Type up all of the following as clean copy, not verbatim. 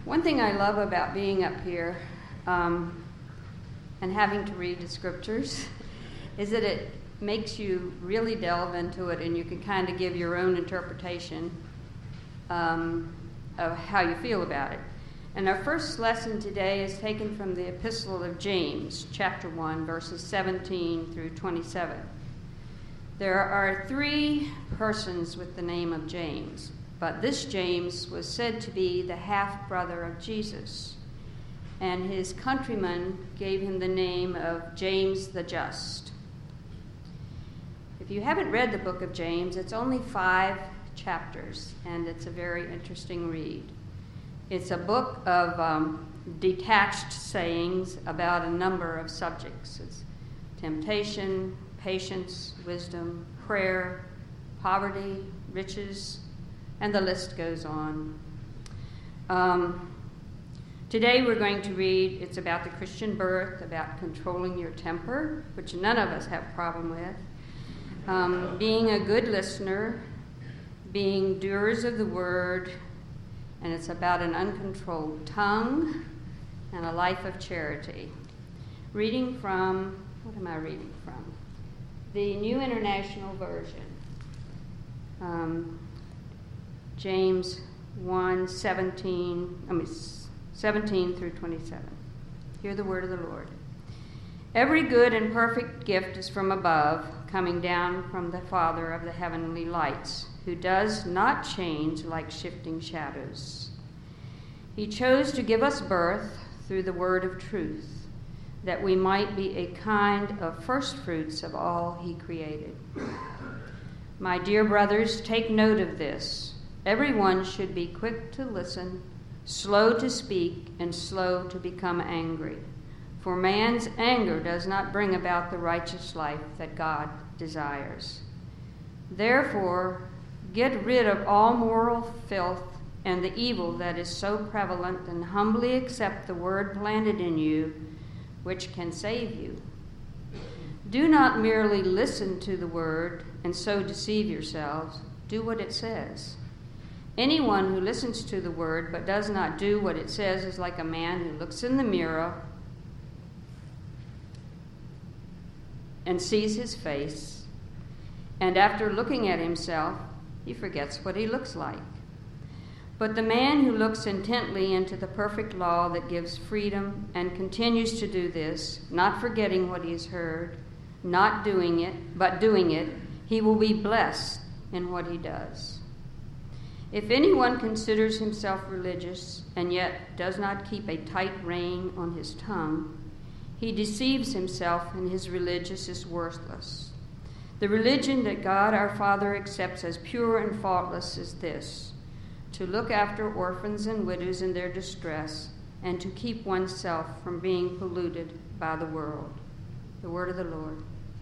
One thing I love about being up here and having to read the scriptures is that it makes you really delve into it, and you can kind of give your own interpretation of how you feel about it. And our first lesson today is taken from the Epistle of James, chapter 1, verses 17 through 27. There are 3 persons with the name of James, but this James was said to be the half-brother of Jesus, and his countrymen gave him the name of James the Just. If you haven't read the book of James, it's only 5 chapters, and it's a very interesting read. It's a book of detached sayings about a number of subjects. It's temptation, patience, wisdom, prayer, poverty, riches, and the list goes on. Today we're going to read, it's about the Christian birth, about controlling your temper, which none of us have a problem with, being a good listener, being doers of the word, and it's about an uncontrolled tongue and a life of charity. Reading from, what am I reading from? The New International Version. James 1, 17 through 27. Hear the word of the Lord. Every good and perfect gift is from above, coming down from the Father of the heavenly lights, who does not change like shifting shadows. He chose to give us birth through the word of truth, that we might be a kind of first fruits of all he created. My dear brothers, take note of this. Everyone should be quick to listen, slow to speak, and slow to become angry. For man's anger does not bring about the righteous life that God desires. Therefore, get rid of all moral filth and the evil that is so prevalent, and humbly accept the word planted in you, which can save you. Do not merely listen to the word and so deceive yourselves. Do what it says. Anyone who listens to the word but does not do what it says is like a man who looks in the mirror and sees his face, and after looking at himself, he forgets what he looks like. But the man who looks intently into the perfect law that gives freedom and continues to do this, not forgetting what he has heard, not doing it, but doing it, he will be blessed in what he does. If anyone considers himself religious and yet does not keep a tight rein on his tongue, he deceives himself, and his religion is worthless. The religion that God our Father accepts as pure and faultless is this: to look after orphans and widows in their distress, and to keep oneself from being polluted by the world. The word of the Lord.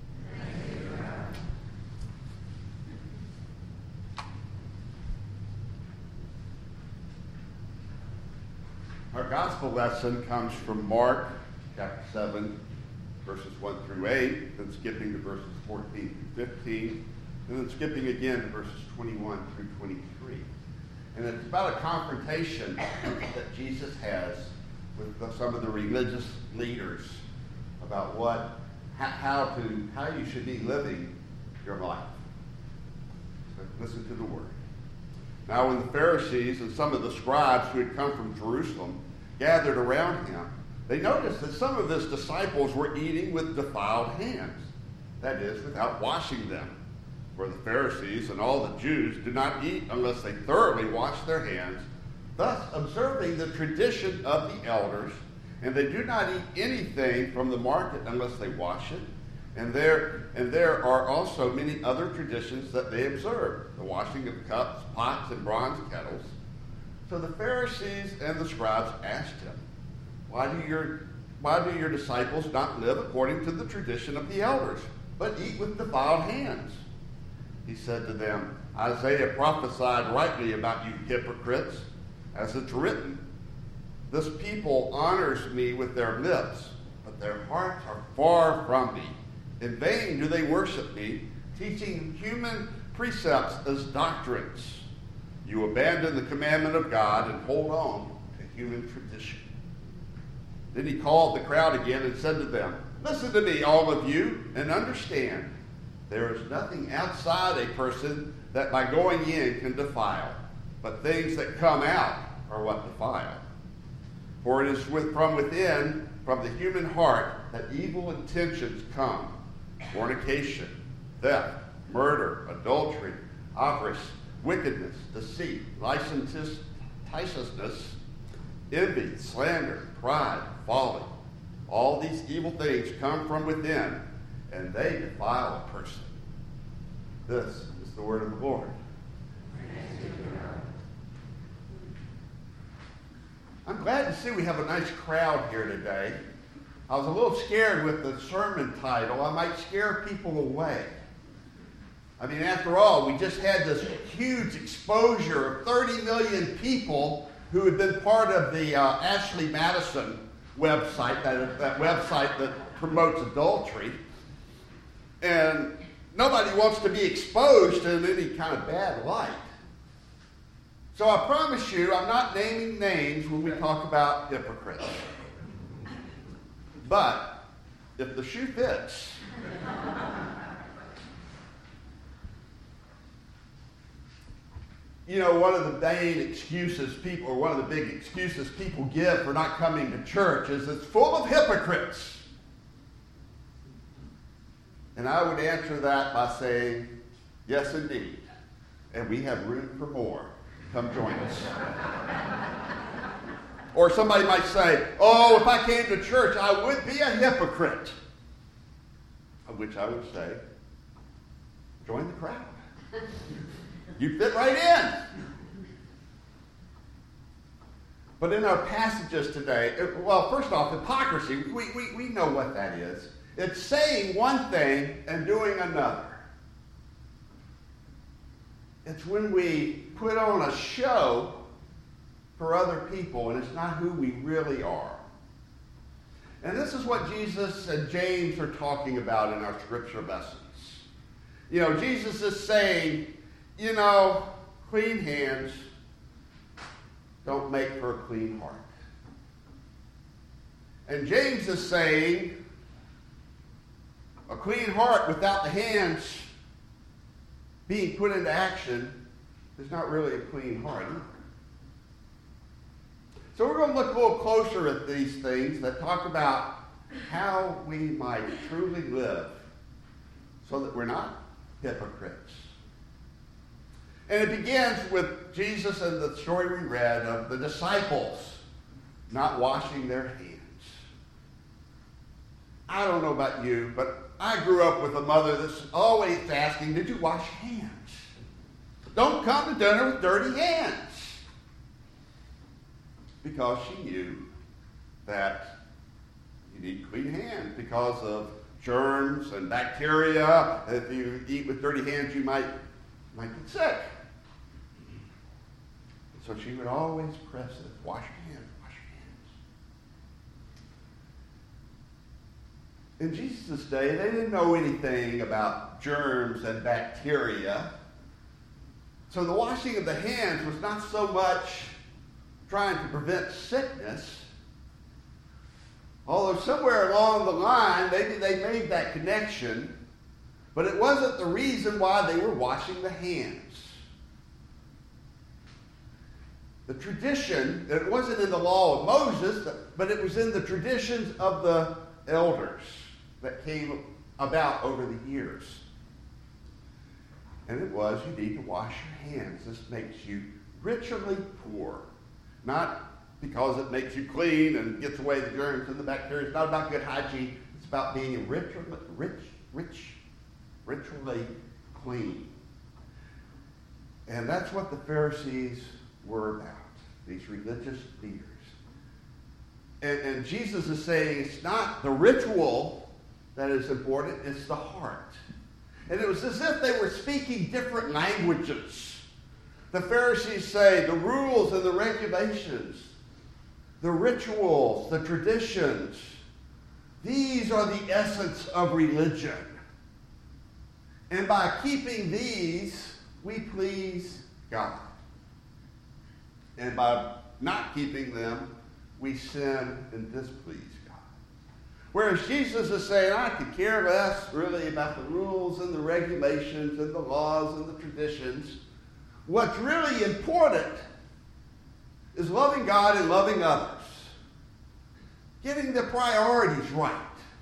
Our gospel lesson comes from Mark chapter 7, verses 1 through 8, then skipping to verses 14 through 15, and then skipping again to verses 21 through 23. And it's about a confrontation that Jesus has with some of the religious leaders about how you should be living your life. So listen to the word. Now when the Pharisees and some of the scribes who had come from Jerusalem gathered around him, they noticed that some of his disciples were eating with defiled hands, that is, without washing them. For the Pharisees and all the Jews do not eat unless they thoroughly wash their hands, thus observing the tradition of the elders, and they do not eat anything from the market unless they wash it. And there are also many other traditions that they observe, the washing of cups, pots, and bronze kettles. So the Pharisees and the scribes asked him, Why do your disciples not live according to the tradition of the elders, but eat with defiled hands? He said to them, Isaiah prophesied rightly about you hypocrites, as it's written, This people honors me with their lips, but their hearts are far from me. In vain do they worship me, teaching human precepts as doctrines. You abandon the commandment of God and hold on to human tradition. Then he called the crowd again and said to them, "Listen to me, all of you, and understand. There is nothing outside a person that by going in can defile, but things that come out are what defile. For it is from within, from the human heart, that evil intentions come: fornication, theft, murder, adultery, avarice, wickedness, deceit, licentiousness, envy, slander, pride, folly. All these evil things come from within, and they defile a person." This is the word of the Lord. I'm glad to see we have a nice crowd here today. I was a little scared with the sermon title. I might scare people away. I mean, after all, we just had this huge exposure of 30 million people who had been part of the Ashley Madison website, that website that promotes adultery. And nobody wants to be exposed in any kind of bad light. So I promise you, I'm not naming names when we talk about hypocrites. But if the shoe fits, you know, one of the main excuses people, or one of the big excuses people give for not coming to church is it's full of hypocrites. And I would answer that by saying, yes, indeed. And we have room for more. Come join us. Or somebody might say, oh, if I came to church, I would be a hypocrite. Of which I would say, join the crowd. You fit right in. But in our passages today, well, first off, hypocrisy, we know what that is. It's saying one thing and doing another. It's when we put on a show for other people and it's not who we really are. And this is what Jesus and James are talking about in our scripture lessons. You know, Jesus is saying, you know, clean hands don't make for a clean heart. And James is saying, a clean heart without the hands being put into action is not really a clean heart either. So we're going to look a little closer at these things that talk about how we might truly live so that we're not hypocrites. And it begins with Jesus and the story we read of the disciples not washing their hands. I don't know about you, but I grew up with a mother that's always asking, did you wash your hands? Don't come to dinner with dirty hands. Because she knew that you need clean hands because of germs and bacteria. If you eat with dirty hands, you might get sick. So she would always press it. Wash your hands, wash your hands. In Jesus' day, they didn't know anything about germs and bacteria. So the washing of the hands was not so much trying to prevent sickness. Although somewhere along the line, maybe they made that connection, but it wasn't the reason why they were washing the hands. The tradition, it wasn't in the law of Moses, but it was in the traditions of the elders that came about over the years. And it was, you need to wash your hands. This makes you ritually poor. Not because it makes you clean and gets away the germs and the bacteria. It's not about good hygiene. It's about being ritually clean. And that's what the Pharisees were about, these religious leaders. And Jesus is saying it's not the ritual that is important, it's the heart. And it was as if they were speaking different languages. The Pharisees say the rules and the regulations, the rituals, the traditions, these are the essence of religion. And by keeping these, we please God. And by not keeping them, we sin and displease God. Whereas Jesus is saying, I could care less really about the rules and the regulations and the laws and the traditions. What's really important is loving God and loving others. Getting the priorities right.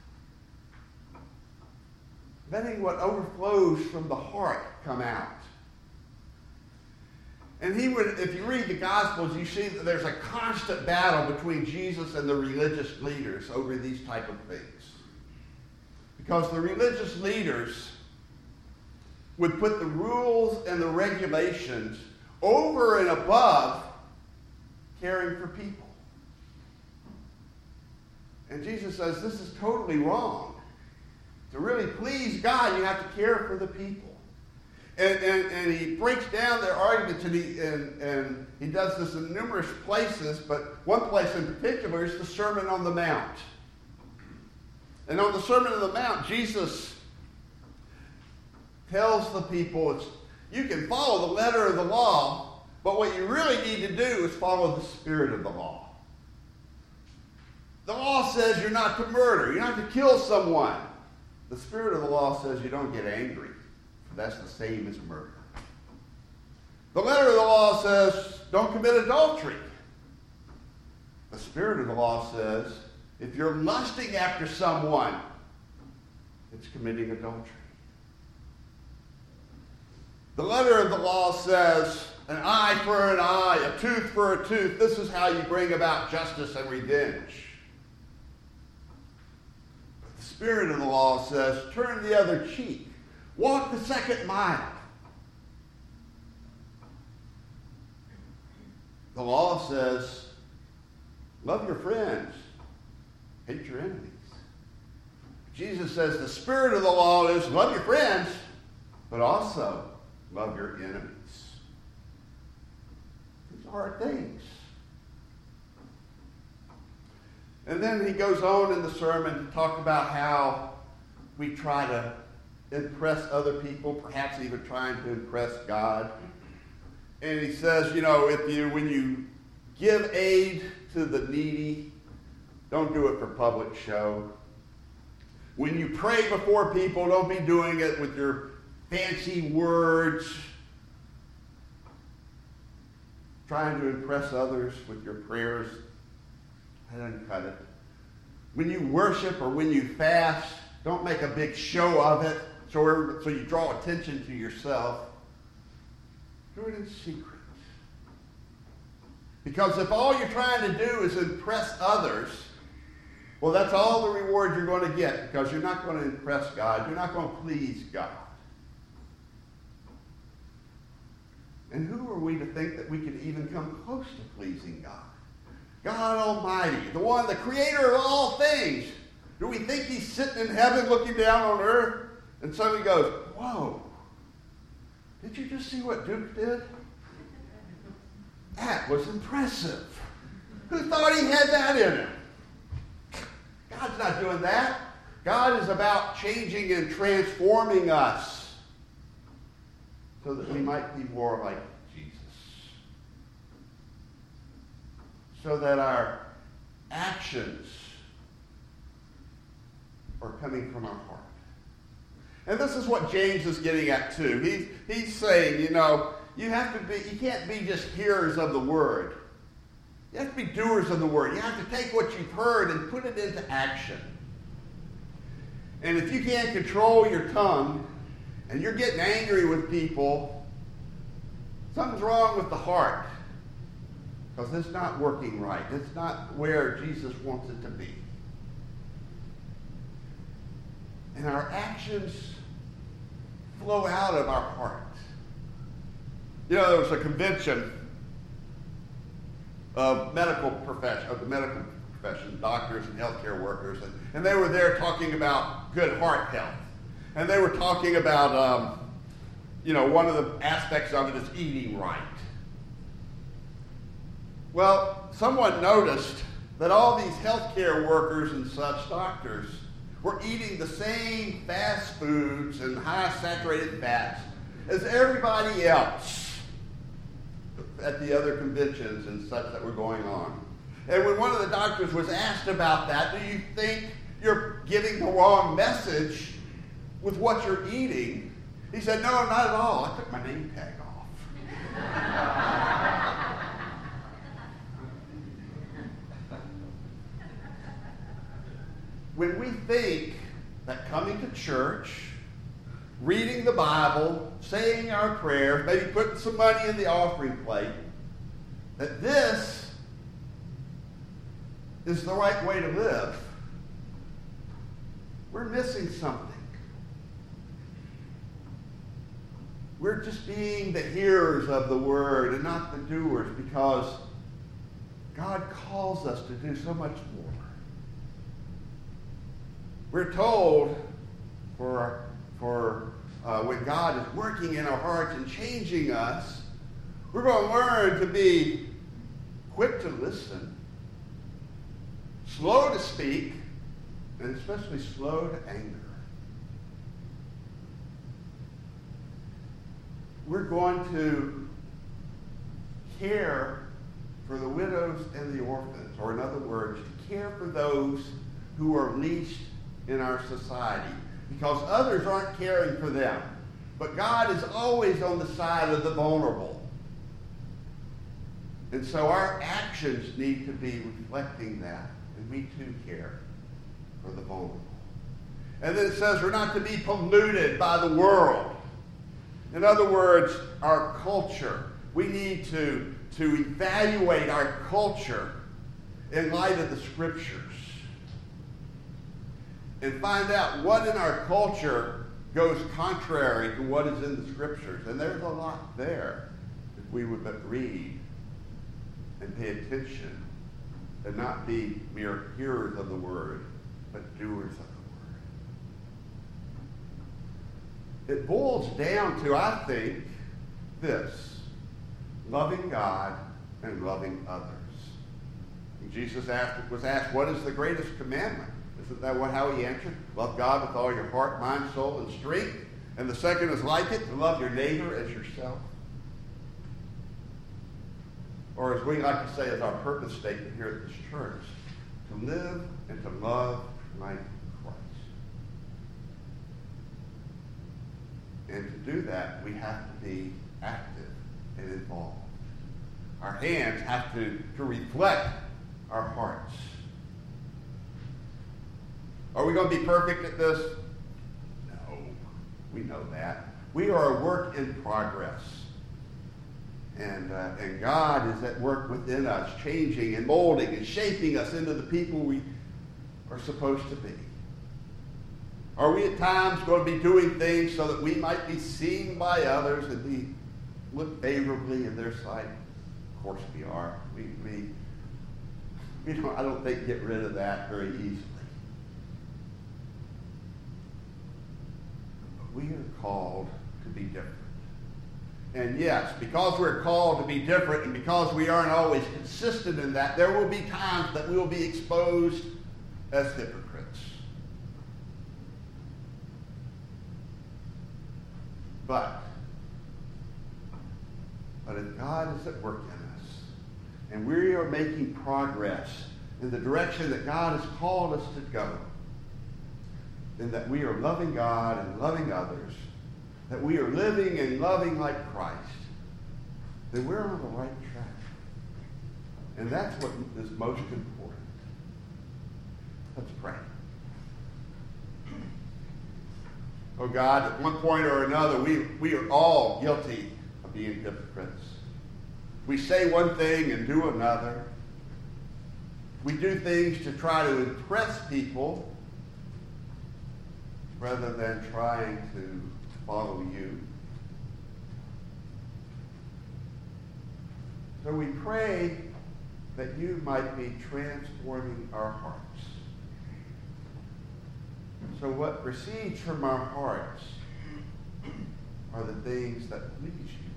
Letting what overflows from the heart come out. And if you read the Gospels, you see that there's a constant battle between Jesus and the religious leaders over these type of things. Because the religious leaders would put the rules and the regulations over and above caring for people. And Jesus says this is totally wrong. To really please God, you have to care for the people. And he breaks down their arguments, and he does this in numerous places, but one place in particular is the Sermon on the Mount. And on the Sermon on the Mount, Jesus tells the people, you can follow the letter of the law, but what you really need to do is follow the spirit of the law. The law says you're not to murder, you're not to kill someone. The spirit of the law says you don't get angry, for that's the same as murder. The letter of the law says don't commit adultery. The spirit of the law says if you're lusting after someone, it's committing adultery. The letter of the law says an eye for an eye, a tooth for a tooth. This is how you bring about justice and revenge. But the spirit of the law says turn the other cheek. Walk the second mile. The law says love your friends, hate your enemies. Jesus says the spirit of the law is love your friends, but also love your enemies. These are things. And then he goes on in the sermon to talk about how we try to impress other people, perhaps even trying to impress God. And he says, when you give aid to the needy, don't do it for public show. When you pray before people, don't be doing it with your fancy words, trying to impress others with your prayers. That doesn't cut it. When you worship or when you fast, don't make a big show of it so you draw attention to yourself. Do it in secret. Because if all you're trying to do is impress others, well, that's all the reward you're going to get, because you're not going to impress God. You're not going to please God. And who are we to think that we can even come close to pleasing God? God Almighty, the one, the creator of all things. Do we think he's sitting in heaven looking down on earth? And somebody goes, whoa, did you just see what Duke did? That was impressive. Who thought he had that in him? God's not doing that. God is about changing and transforming us so that we might be more like Jesus. So that our actions are coming from our heart. And this is what James is getting at too. He's saying, you can't be just hearers of the word. You have to be doers of the word. You have to take what you've heard and put it into action. And if you can't control your tongue and you're getting angry with people, something's wrong with the heart. Because it's not working right. It's not where Jesus wants it to be. And our actions flow out of our heart. There was a convention of the medical profession, doctors and healthcare workers, and they were there talking about good heart health. And they were talking about, one of the aspects of it is eating right. Well, someone noticed that all these healthcare workers and such doctors were eating the same fast foods and high saturated fats as everybody else. at the other conventions and such that were going on. And when one of the doctors was asked about that, do you think you're giving the wrong message with what you're eating? He said, no, not at all. I took my name tag off. When we think that coming to church, reading the Bible, saying our prayers, maybe putting some money in the offering plate, that this is the right way to live, we're missing something. We're just being the hearers of the word and not the doers, because God calls us to do so much more. We're told when God is working in our hearts and changing us, we're going to learn to be quick to listen, slow to speak, and especially slow to anger. We're going to care for the widows and the orphans, or in other words, to care for those who are least in our society, because others aren't caring for them. But God is always on the side of the vulnerable. And so our actions need to be reflecting that, and we too care for the vulnerable. And then it says we're not to be polluted by the world. In other words, our culture. We need to evaluate our culture in light of the Scriptures and find out what in our culture goes contrary to what is in the Scriptures. And there's a lot there if we would but read and pay attention and not be mere hearers of the Word, but doers of the Word. It boils down to, I think, this: loving God and loving others. And Jesus was asked, what is the greatest commandment? Isn't that how he answered? Love God with all your heart, mind, soul, and strength. And the second is like it, to love your neighbor as yourself. Or as we like to say as our purpose statement here at this church, to live and to love like Christ. And to do that, we have to be active and involved. Our hands have to reflect our hearts. Are we going to be perfect at this? No, we know that. We are a work in progress. And God is at work within us, changing and molding and shaping us into the people we are supposed to be. Are we at times going to be doing things so that we might be seen by others and be looked favorably in their sight? Of course we are. We don't, I don't think, get rid of that very easily. We are called to be different. And yes, because we're called to be different and because we aren't always consistent in that, there will be times that we will be exposed as hypocrites. But if God is at work in us and we are making progress in the direction that God has called us to go, and that we are loving God and loving others, that we are living and loving like Christ, then we're on the right track. And that's what is most important. Let's pray. Oh God, at one point or another, we are all guilty of being hypocrites. We say one thing and do another. We do things to try to impress people rather than trying to follow you. So we pray that you might be transforming our hearts. So what proceeds from our hearts are the things that please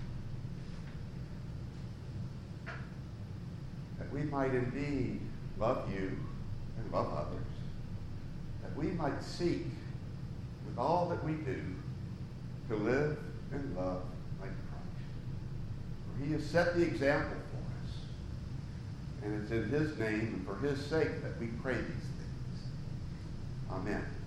you. That we might indeed love you and love others. That we might seek with all that we do to live and love like Christ. He has set the example for us. And it's in his name and for his sake that we pray these things. Amen.